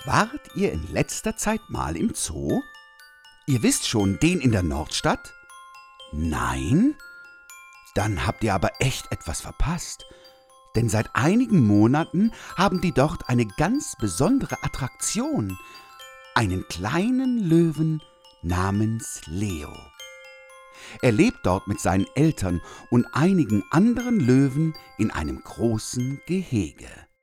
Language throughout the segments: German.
Wart ihr in letzter Zeit mal im Zoo? Ihr wisst schon, den in der Nordstadt? Nein? Dann habt ihr aber echt etwas verpasst. Denn seit einigen Monaten haben die dort eine ganz besondere Attraktion. Einen kleinen Löwen namens Leo. Er lebt dort mit seinen Eltern und einigen anderen Löwen in einem großen Gehege.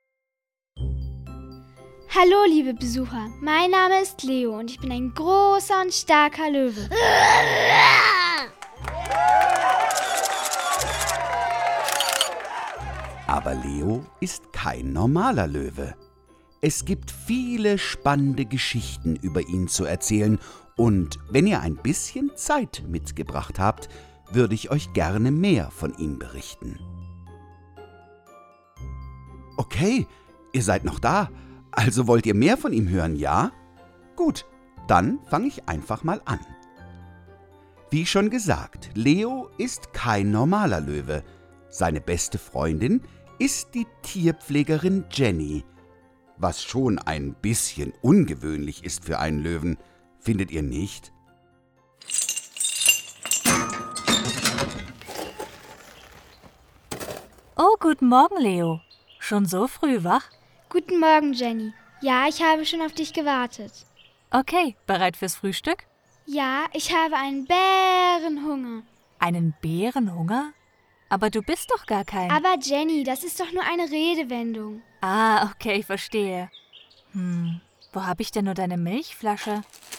Hallo liebe Besucher, mein Name ist Leo und ich bin ein großer und starker Löwe. Aber Leo ist kein normaler Löwe. Es gibt viele spannende Geschichten über ihn zu erzählen und wenn ihr ein bisschen Zeit mitgebracht habt, würde ich euch gerne mehr von ihm berichten. Okay, ihr seid noch da. Also wollt ihr mehr von ihm hören, ja? Gut, dann fange ich einfach mal an. Wie schon gesagt, Leo ist kein normaler Löwe. Seine beste Freundin ist die Tierpflegerin Jenny, was schon ein bisschen ungewöhnlich ist für einen Löwen, findet ihr nicht? Oh, guten Morgen, Leo. Schon so früh wach? Guten Morgen, Jenny. Ja, ich habe schon auf dich gewartet. Okay, bereit fürs Frühstück? Ja, ich habe einen Bärenhunger. Einen Bärenhunger? Aber du bist doch gar kein... Aber Jenny, das ist doch nur eine Redewendung. Ah, okay, verstehe. Wo habe ich denn nur deine Milchflasche?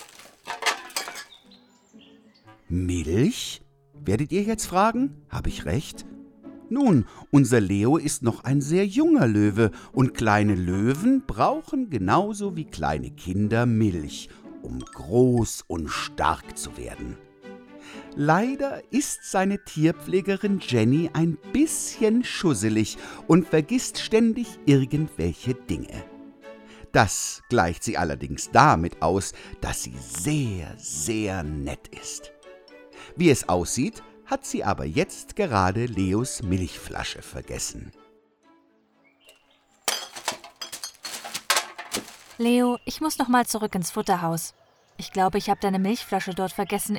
Milch? Werdet ihr jetzt fragen? Habe ich recht? Nun, unser Leo ist noch ein sehr junger Löwe und kleine Löwen brauchen genauso wie kleine Kinder Milch, um groß und stark zu werden. Leider ist seine Tierpflegerin Jenny ein bisschen schusselig und vergisst ständig irgendwelche Dinge. Das gleicht sie allerdings damit aus, dass sie sehr, sehr nett ist. Wie es aussieht, hat sie aber jetzt gerade Leos Milchflasche vergessen. Leo, ich muss noch mal zurück ins Futterhaus. Ich glaube, ich habe deine Milchflasche dort vergessen.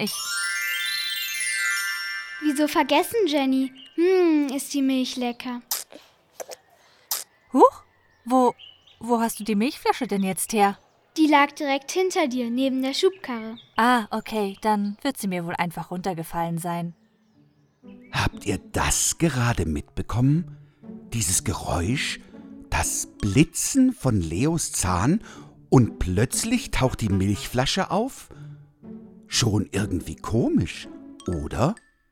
Wieso vergessen, Jenny? Ist die Milch lecker. Huch, wo hast du die Milchflasche denn jetzt her? Die lag direkt hinter dir, neben der Schubkarre. Ah, okay, dann wird sie mir wohl einfach runtergefallen sein. Habt ihr das gerade mitbekommen? Dieses Geräusch? Das Blitzen von Leos Zahn und plötzlich taucht die Milchflasche auf? Schon irgendwie komisch, oder?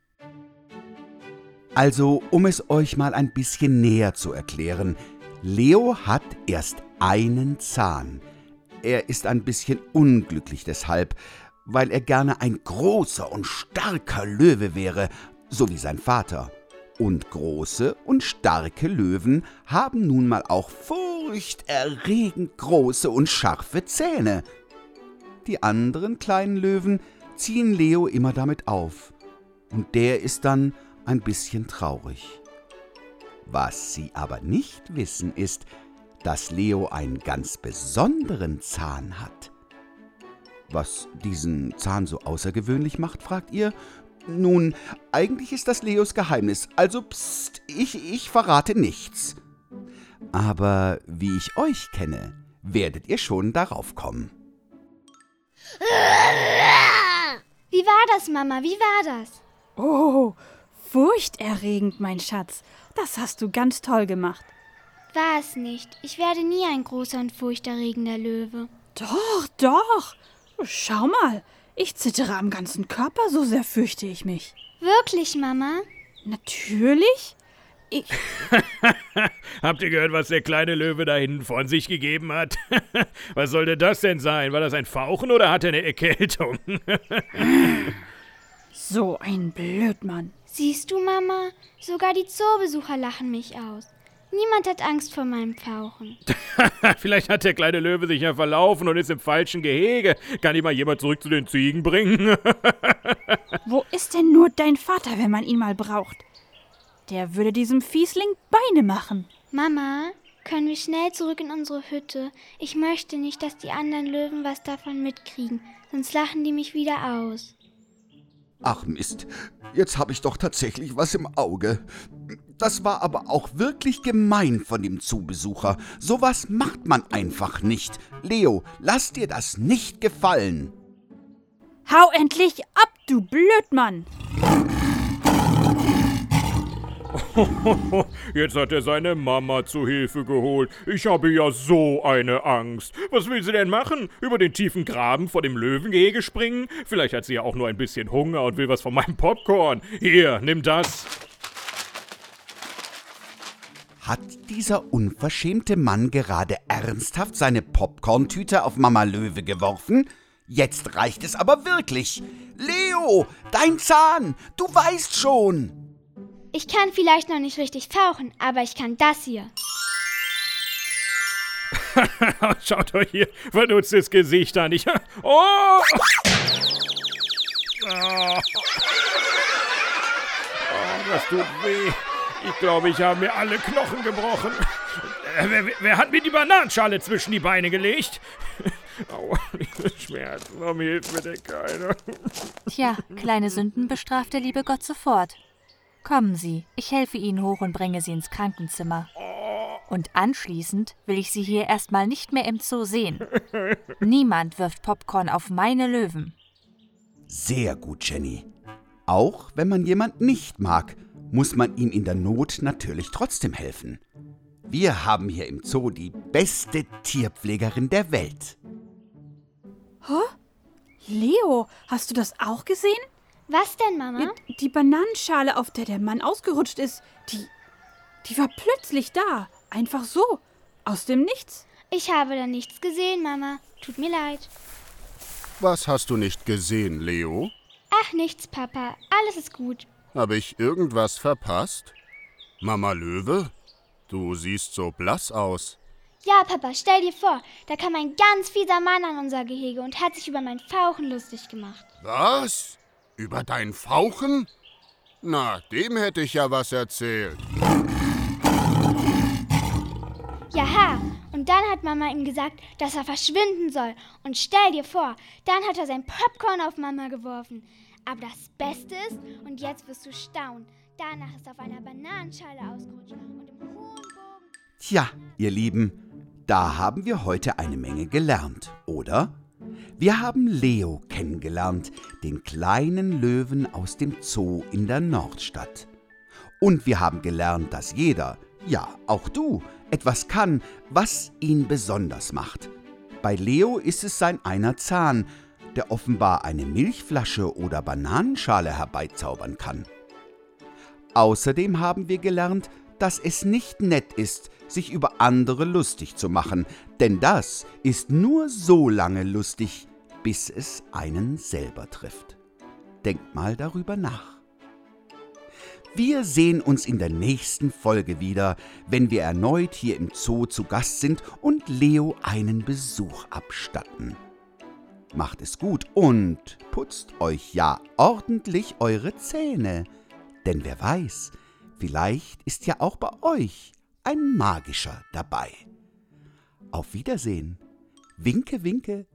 Also, um es euch mal ein bisschen näher zu erklären, Leo hat erst einen Zahn. Er ist ein bisschen unglücklich deshalb, weil er gerne ein großer und starker Löwe wäre, so wie sein Vater. Und große und starke Löwen haben nun mal auch furchterregend große und scharfe Zähne. Die anderen kleinen Löwen ziehen Leo immer damit auf. Und der ist dann ein bisschen traurig. Was sie aber nicht wissen, ist, dass Leo einen ganz besonderen Zahn hat. Was diesen Zahn so außergewöhnlich macht, fragt ihr? Nun, eigentlich ist das Leos Geheimnis, also psst, ich verrate nichts. Aber wie ich euch kenne, werdet ihr schon darauf kommen. Wie war das, Mama? Wie war das? Oh, furchterregend, mein Schatz. Das hast du ganz toll gemacht. War es nicht. Ich werde nie ein großer und furchterregender Löwe. Doch, doch. Schau mal, ich zittere am ganzen Körper, so sehr fürchte ich mich. Wirklich, Mama? Natürlich. Habt ihr gehört, was der kleine Löwe da hinten von sich gegeben hat? Was sollte das denn sein? War das ein Fauchen oder hat er eine Erkältung? So ein Blödmann. Siehst du, Mama? Sogar die Zoobesucher lachen mich aus. Niemand hat Angst vor meinem Fauchen. Vielleicht hat der kleine Löwe sich ja verlaufen und ist im falschen Gehege. Kann ihn mal jemand zurück zu den Ziegen bringen? Wo ist denn nur dein Vater, wenn man ihn mal braucht? Der würde diesem Fiesling Beine machen. Mama, können wir schnell zurück in unsere Hütte? Ich möchte nicht, dass die anderen Löwen was davon mitkriegen, sonst lachen die mich wieder aus. Ach Mist, jetzt habe ich doch tatsächlich was im Auge. Das war aber auch wirklich gemein von dem Zoobesucher. Sowas macht man einfach nicht. Leo, lass dir das nicht gefallen. Hau endlich ab, du Blödmann! Jetzt hat er seine Mama zu Hilfe geholt. Ich habe ja so eine Angst. Was will sie denn machen? Über den tiefen Graben vor dem Löwengehege springen? Vielleicht hat sie ja auch nur ein bisschen Hunger und will was von meinem Popcorn. Hier, nimm das. Hat dieser unverschämte Mann gerade ernsthaft seine Popcorntüte auf Mama Löwe geworfen? Jetzt reicht es aber wirklich. Leo, dein Zahn, du weißt schon. Ich kann vielleicht noch nicht richtig fauchen, aber ich kann das hier. Schaut euch hier vernutztes Gesicht an. Oh! Das tut weh. Ich glaube, ich habe mir alle Knochen gebrochen. Wer hat mir die Bananenschale zwischen die Beine gelegt? Aua, diese Schmerzen. Warum hilft mir denn keiner? Tja, kleine Sünden bestraft der liebe Gott sofort. Kommen Sie, ich helfe Ihnen hoch und bringe Sie ins Krankenzimmer. Und anschließend will ich Sie hier erstmal nicht mehr im Zoo sehen. Niemand wirft Popcorn auf meine Löwen. Sehr gut, Jenny. Auch wenn man jemand nicht mag, muss man ihm in der Not natürlich trotzdem helfen. Wir haben hier im Zoo die beste Tierpflegerin der Welt. Leo, hast du das auch gesehen? Was denn, Mama? Die Bananenschale, auf der der Mann ausgerutscht ist, die war plötzlich da. Einfach so. Aus dem Nichts. Ich habe da nichts gesehen, Mama. Tut mir leid. Was hast du nicht gesehen, Leo? Ach, nichts, Papa. Alles ist gut. Habe ich irgendwas verpasst? Mama Löwe? Du siehst so blass aus. Ja, Papa, stell dir vor, da kam ein ganz fieser Mann an unser Gehege und hat sich über mein Fauchen lustig gemacht. Was? Über dein Fauchen? Na, dem hätte ich ja was erzählt. Jaha, und dann hat Mama ihm gesagt, dass er verschwinden soll. Und stell dir vor, dann hat er sein Popcorn auf Mama geworfen. Aber das Beste ist, und jetzt wirst du staunen, danach ist er auf einer Bananenschale ausgerutscht und im hohen Bogen... Tja, ihr Lieben, da haben wir heute eine Menge gelernt, oder? Wir haben Leo kennengelernt, den kleinen Löwen aus dem Zoo in der Nordstadt. Und wir haben gelernt, dass jeder, ja, auch du, etwas kann, was ihn besonders macht. Bei Leo ist es sein einer Zahn, der offenbar eine Milchflasche oder Bananenschale herbeizaubern kann. Außerdem haben wir gelernt, dass es nicht nett ist, sich über andere lustig zu machen, denn das ist nur so lange lustig, bis es einen selber trifft. Denkt mal darüber nach. Wir sehen uns in der nächsten Folge wieder, wenn wir erneut hier im Zoo zu Gast sind und Leo einen Besuch abstatten. Macht es gut und putzt euch ja ordentlich eure Zähne, denn wer weiß, vielleicht ist ja auch bei euch ein Magischer dabei. Auf Wiedersehen. Winke, winke,